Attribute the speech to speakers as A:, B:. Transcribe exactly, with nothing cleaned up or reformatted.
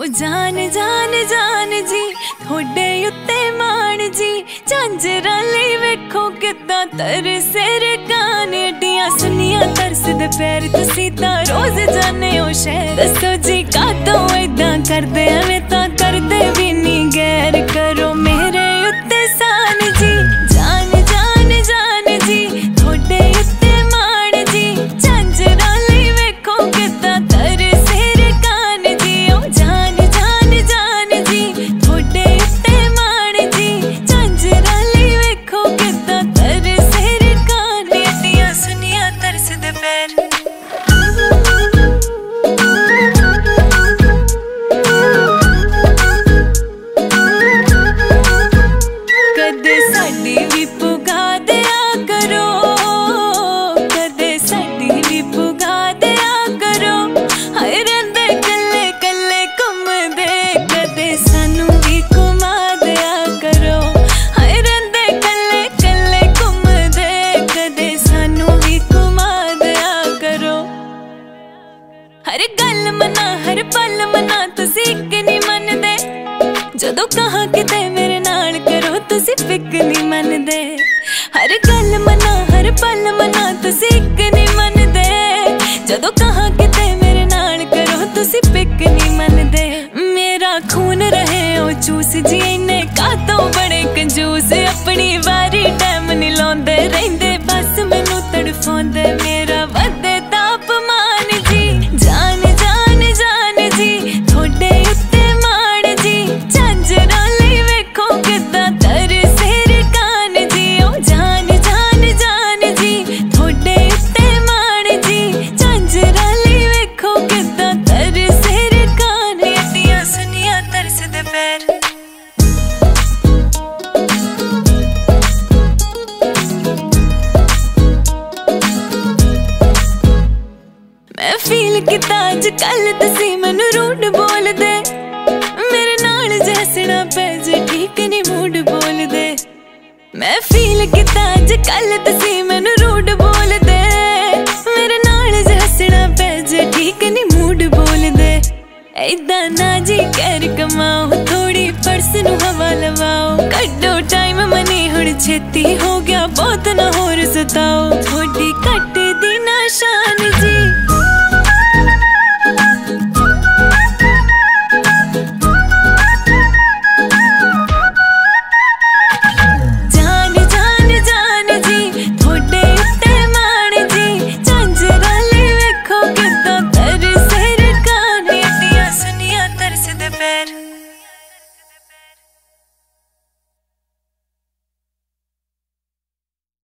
A: जान जान जान जी थोड़े उत्ते मान जी झांजरा ले वेखो किदा तरसे रकान एडियां सुनिया तरसदे पैर तुसी तां रोज जाने ओ शहर दसो जी कातों इदां करदे एवें तां करदे भी नी गैर करो मेरे उत्ते सान जी जान जान जान जी थोड़े उत्ते मान जी झांजरा ले वेखो किदा तरसे रकान जी ओ जान जान जान जी थोड़े उत्ते मान जी झांजरा ले वेखो किदा तरसे रकान एडियां सुनिया तरसदे पैर हर गल मना हर पल मना तुसी इक नी मनदे जदों कहा किते मेरे नाल करो तुसी फिक नी मनदे हर गल मना हर पल मना तुसी इक नी मनदे जदों कहा किते मेरे नाल करो तुसी फिक नी मनदे मेरा खून रहे ओ चूस जी इन्ने कातों बड़े कंजूस अपनी वारी टाइम नी लाउंदे रहिंदे बस मैनू तड़फाउंदे मेरा वधे तापमान जी जान जान जान जी थोड़े उत्ते मान जी झांजरा ले वेखो किदा तरसे रकान जी ओ जान जान जान जी थोड़े उत्ते मान जी झांजरा ले वेखो किदा तरसे रकान एडियां सुनिया तरसदे पैर मैं फील किता अज कल तुसी मैनू रूड बोल दे मेरे नाल जैसना पैजे ठीक नी मूड बोल दे मैं फील किता अज कल तुसी मैनू रूड बोल दे मेरे नाल जैसना पैजे ठीक नी मूड बोल दे ऐदा ना जी कर कमाओ थोड़ी पर्स नू हवा लवाओ कड्डो टाइम मनी हुण छेती हो गया बहुत ना होर सताओ